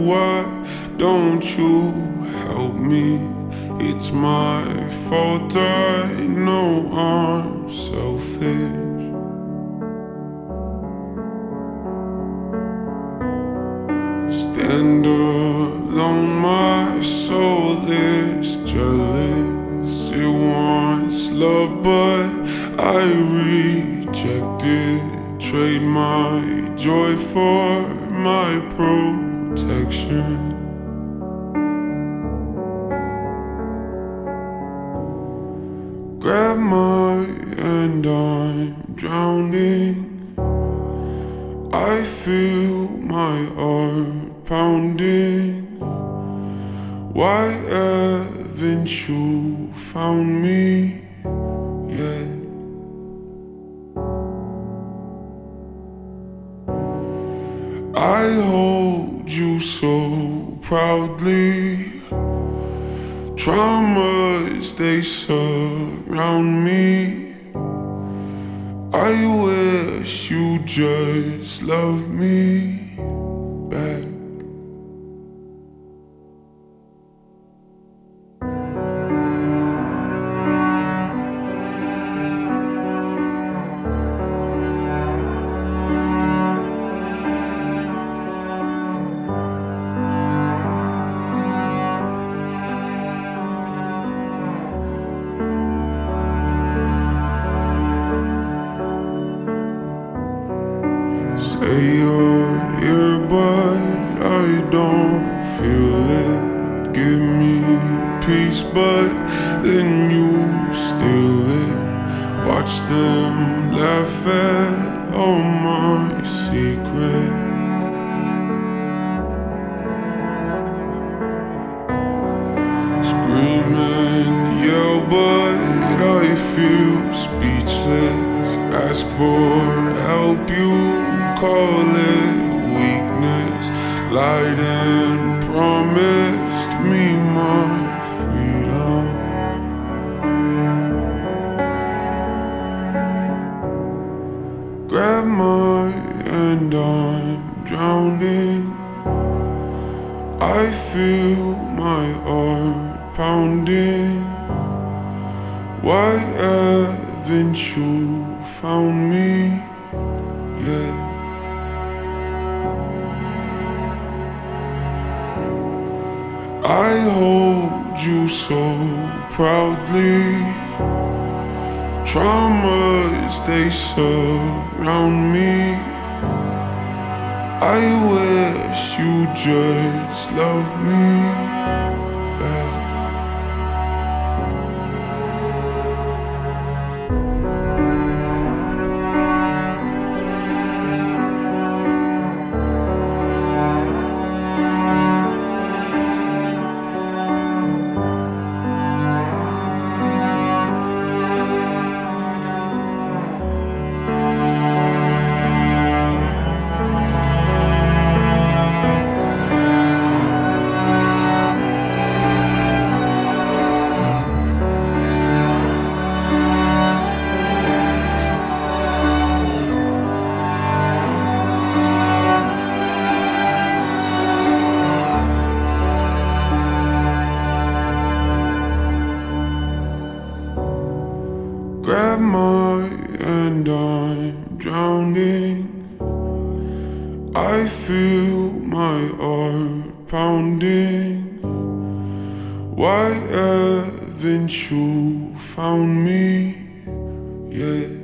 why don't you help me? It's my fault, I know I'm selfish. Stand alone, my soul is jealous. It wants love, but I reject it. Trade my joy for my protection. Grab my hand, I'm drowning. I feel my heart pounding. Why haven't you found me yet? I hold you so proudly. Traumas, they surround me. I wish you just loved me back. Say you're here, but I don't feel it. Give me peace, but then you steal it. Watch them laugh at all my secrets. Scream and yell, but I feel speechless. Ask for help, you call it weakness. Lied and promised me my freedom. Grab my hand, I'm drowning. I feel my heart pounding. Why haven't you found me yet? I hold you so proudly. Traumas, they surround me. I wish you just loved me back. Grab my hand, I'm drowning. I feel my heart pounding. Why haven't you found me yet?